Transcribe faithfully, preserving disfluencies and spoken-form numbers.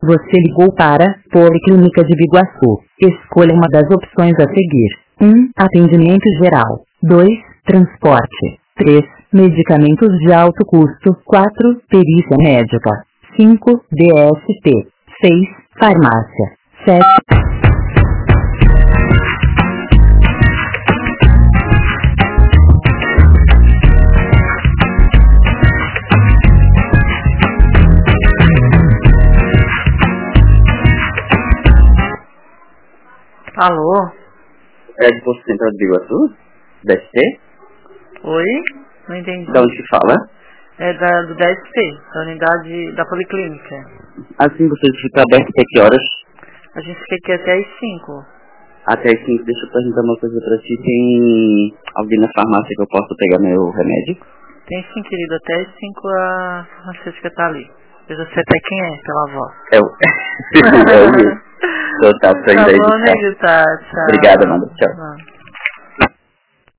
Você ligou para Policlínica de Biguaçu. Escolha uma das opções a seguir. um. Atendimento geral. dois. Transporte. três. Medicamentos de alto custo. quatro. Perícia médica. cinco. D S T. seis. Farmácia. sete. Alô? É de Posto Central de Biguaçu? D S T? Oi? Não entendi. Da onde que fala? É da, do D S T, da unidade da Policlínica. Assim, você fica aberto até que horas? A gente fica aqui até às cinco. Até as cinco, deixa eu perguntar uma coisa pra ti. Tem alguém na farmácia que eu possa pegar meu remédio? Tem sim, querido. Até às cinco a farmacêutica tá ali. Eu já sei até quem é, pela voz. É o... é o meu. Então tá, tô indo Tá aí bom, buscar. nego, tá, tchau. Obrigado, mano. Tchau. Não.